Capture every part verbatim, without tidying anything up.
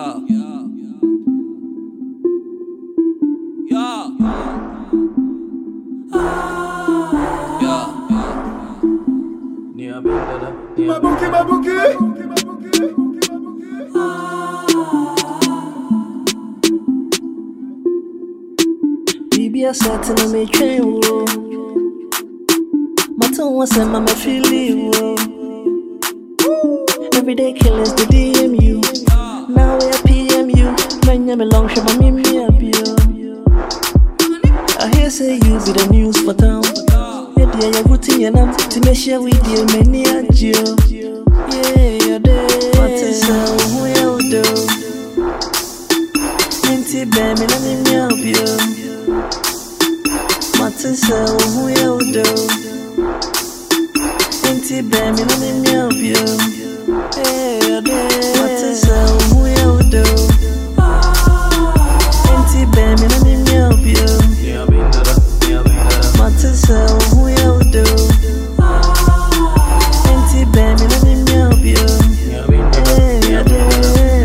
yeah, yeah, yeah. Nia Bindada, Nia Mabuki, Mabuki. Baby, I sat in my train. My tongue was in my feeling. Everyday killers, the D M U. Now we are P M U. Man, you belong to my mimi up you. I hear say you be the news for town. Yeah, dear, you're routine and I'm to share with you many at you. Yeah, you're there. What is so who you do? Ain't baby, let me help you. What is so who you do? Ain't baby, let me help you. Hey, you're there. What is so who you do? Ain't baby, let me help you. Nia Bindada, Nia Bindada. What is so who you do? Ain't baby, let me help you. Nia Bindada, Hey, Nia you're Bindada.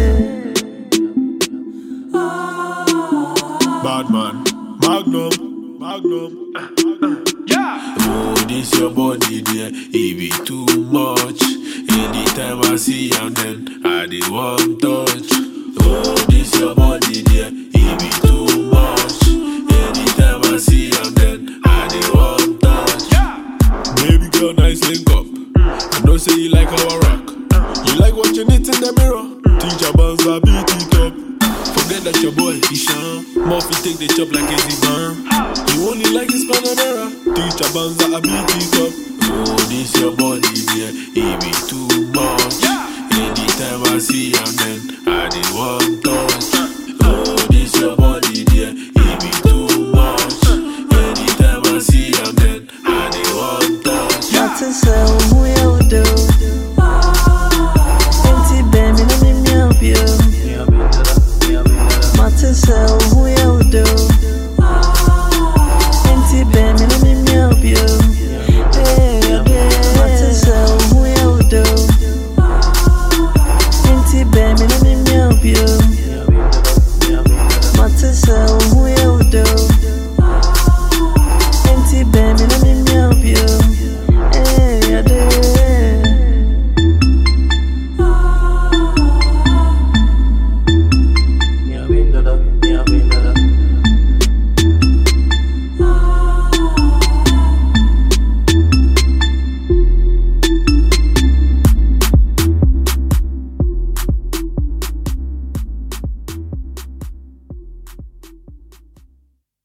there. Bad man, Magnum, Magnum. Oh, this your body, dear, it be too much. Anytime I see you, then I dey want touch. Oh, this your body, dear, it be too much. Anytime I see you, then I dey want touch. Baby girl, nice link up. I know say you like our rock. You like watching it in the mirror. Teacher bounce a beat it up. Forget that your boy Ishan. Muffy take the chop like a divan. You only like his Panamera. Teacher bounce a beat it up. Oh, this your body, dear, it be too